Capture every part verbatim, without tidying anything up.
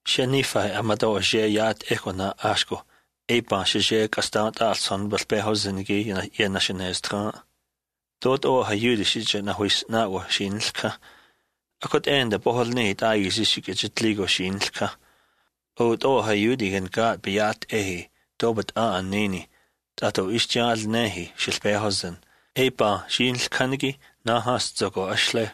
Shanifa amado je yat ekona asko. Epa je kastant alson bal behausenigi je nationalistra. Tot o ha judische na huis na o shinlka. Akot ende boholni ta yisike jetligo shinlka. O to ha judigen gat biat ehi. Dobet a nini. Tato isjal nehi shil behausen. Epa shinlkanigi na hast zogo ashle.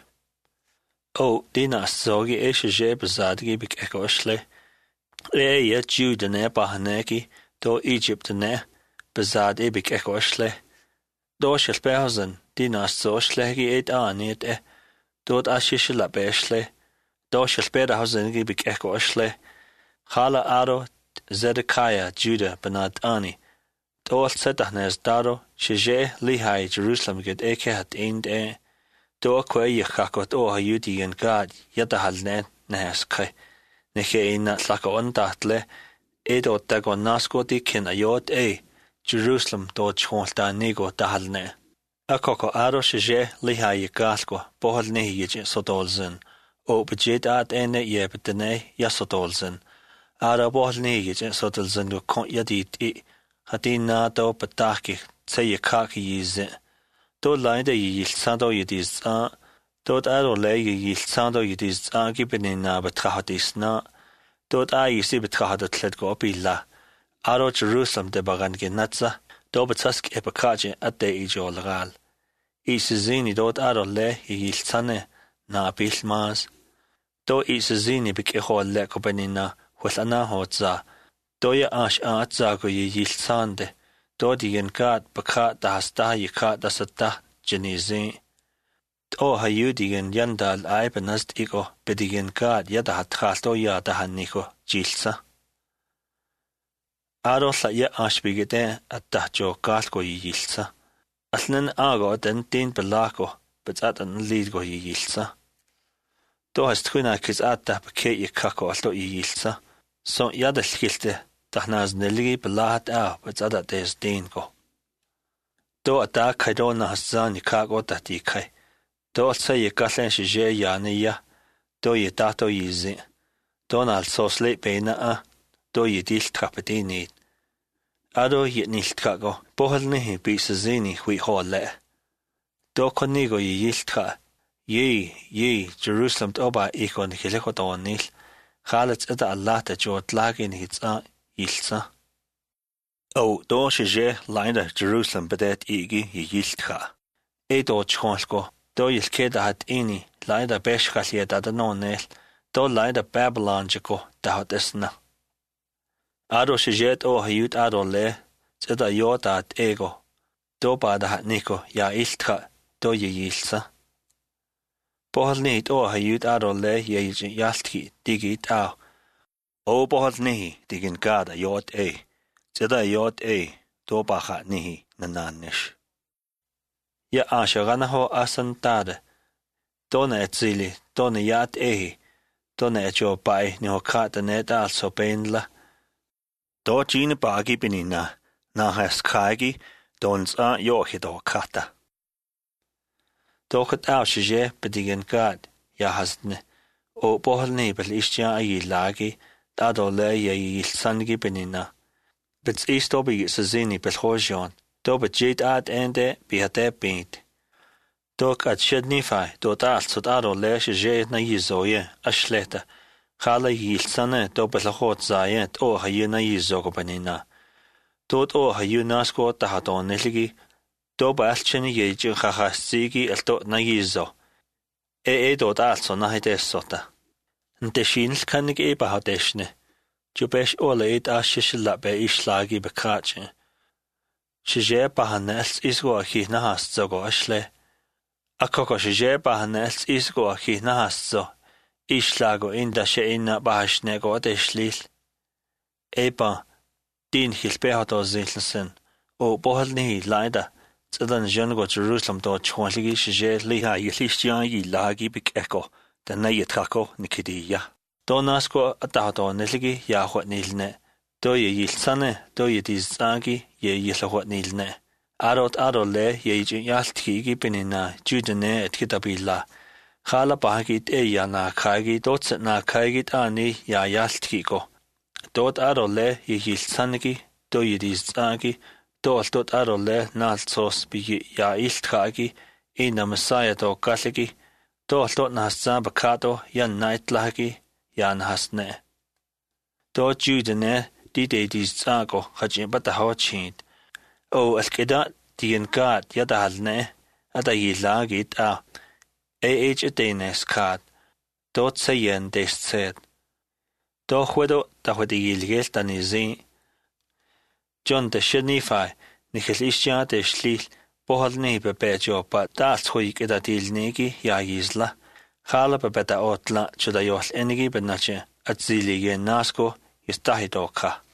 O dina zogi eshe je bezadgi bik eko ashle. E je jude ne bahanegi. Do Egypt ne bezad ebik eko ashle. Do shil behausen. Dina zoslegi et anit e. Dod ashishla beshle. Do shil behausen bik eko ashle. Khala aro Zedekiah Judah benad ani. Dol sedahnes daro shije lihai Jerusalem ged eke hat eind e. Do kwe yachakot o hayudi en gad yadahal ne nes kai. Neche ina tlaka ondatle edo dago nasko dikin ayot e. Jerusalem do chonta nego dahal ne. Akoko aro shije lihai yagalko bohal nehi yije sodolzen. O bejed ad ene yebedene yasodolzen. Ara bohal nehi sodolzen go kon yadit i. Hadin na do bataki tse kaki yize. Do lainde yil sando yidis a. Dod aro le yil sando yidis a gibenin na betrahadis na. Dod a yisi betrahadat led go opila. Aro Jerusalem de bagan genatza. Do betask epakaje ade ijo legal. Isizini dod aro le yil sane na bilmaz. Do isizini bik echo le kobenina hulana hotza. Doya ash aatzago ye yil sande. Dodi yen gad baka da hasta ye ka da sata jenizi. O hayudi yen yandal aibe nast iko bedi yen gad yada hatkalto ya da haniko jilsa. Aro la ye ash bigede at da jo galko ye yilsa. Alnen ago den din belako bet at an lidgo ye yilsa. Do hast kuna kis at da beke ye kako alto ye yilsa. So yada skilte Dahnaz neligi belahat a bezada des dingo. Do ata kaido na hasan yikago dati kai. Do alsa yikalen shije yaniya. Do yidato yizi. Do na alsosle beina a. Do yidil trapedini. Ado yitnil trago. Bohal nihi bisazini hui hole. Do konigo yil tra. Ye, ye, Jerusalem oba ikon hileko donil. Khalet ida Allah ta jo tlagin hitsa. Yilsa. O do shije laida Jerusalem bedet igi yiltka. E do chonsko do yilkeda hat ini laida beshkalia da nonel do laida Babylon jako da hat esna. Ado shijet o hayut ado le zeda yota at ego do bada hat niko ya iltka do yilsa. Bohal nit o hayut ado le ye yaltki digit au. O bohal nihi digin gada yot e. Zeda yot e do baha nihi nananish. Ya asha ganaho asan tada. Dona etzili, dona yat ehi. Dona echo bai niho kata neta also benla. Do jine bagi binina. Na has kagi dons a yohi do kata. Do kat au shije bedigin gad. Ya hasne. O bohal ni bel ishja ayi lagi. Ado le ye yil sangi benina. Bits east obi sazini belhojon. Do bet jid ad ende bihate bint. Dok at shednifai do dal sot ado le shije na yizoye ashleta. Khala yil sane do belhot zayet o hayu na yizogo benina. Dot o hayu nasko tahadon neligi. Do balcheni yeji khahasigi elto na yizo. E e do dal so na hidesota. Nte shinl kanig e bahadeshne. Jubesh ole et ashishla be ishlagi bekache. Shije bahanels isgo achi na hastzo ashle. Akoko shije bahanels isgo achi na hastzo. Ishlago inda she inna bahashne go deshlil. Eba din hilbehato zilsen. O bohalni laida. Zidan jengo Jerusalem do chwanligi shije liha yilishtian yi lagi bik eko. Den na yitrako nikidiya. Do nasko atato niligi ya hwat nilne. Do ye yilsane, do ye dizagi ye yilahwat nilne. Arot aro le ye yaltiki benina judene et kitabila. Khala bahagit e ya na kagi dot na kagit ani ya yaltki ko. Dot arole ye yilsangi do yidis agi dot dot arole naltsos bi ya iltkagi e na Messiah do kaligi dot dot nasa bakado yan naitlagi yan hasne. Dot judene di de dis ago hajin bata hawchid. O alkida dien gad yadalne ada yilagit a A H Adenes card. Dot sayen des said. Do huedo da huedi yilgel danizi. John de Shenifi, Nichelisha de Schlil, Bohalni bebejo pa das huig eda dilnigi ya yisla. Khala bebeda otla chudayos enigi benache at zilige nasko istahidoka.